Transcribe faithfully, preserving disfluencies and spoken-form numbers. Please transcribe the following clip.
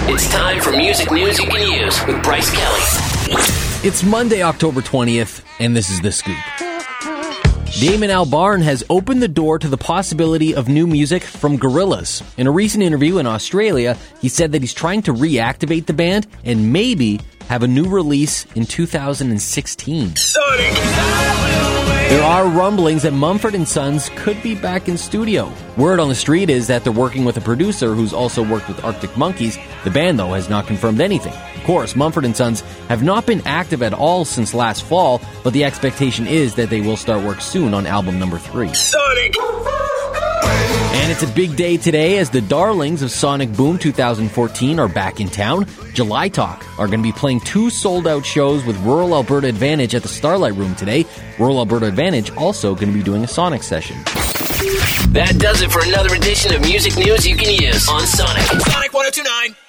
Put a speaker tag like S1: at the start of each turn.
S1: It's time for music news you can use with Bryce Kelly.
S2: It's Monday, October twentieth, and this is The Scoop. Damon Albarn has opened the door to the possibility of new music from Gorillaz. In a recent interview in Australia, he said that he's trying to reactivate the band and maybe have a new release in two thousand sixteen.
S1: Sonic!
S2: There are rumblings that Mumford and Sons could be back in studio. Word on the street is that they're working with a producer who's also worked with Arctic Monkeys. The band, though, has not confirmed anything. Of course, Mumford and Sons have not been active at all since last fall, but the expectation is that they will start work soon on album number three.
S1: Sonic!
S2: And it's a big day today as the darlings of Sonic Boom twenty fourteen are back in town. July Talk are going to be playing two sold-out shows with Rural Alberta Advantage at the Starlight Room today. Rural Alberta Advantage also going to be doing a Sonic session.
S1: That does it for another edition of music news you can use on Sonic. Sonic one oh two point nine.